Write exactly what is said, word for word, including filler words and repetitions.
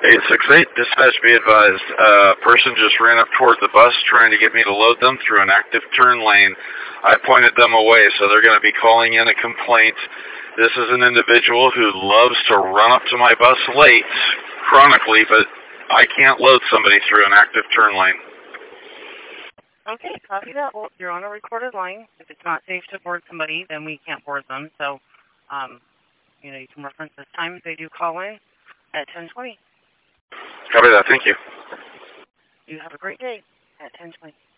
eight six eight, dispatch be advised. A uh, person just ran up toward the bus trying to get me to load them through an active turn lane. I pointed them away, so they're going to be calling in a complaint. This is an individual who loves to run up to my bus late, chronically, but I can't load somebody through an active turn lane. Okay, copy that. Well, you're on a recorded line. If it's not safe to board somebody, then we can't board them. So, um, you know, you can reference this time if they do call in at ten twenty. Copy that. Thank you. You have a great day at ten twenty.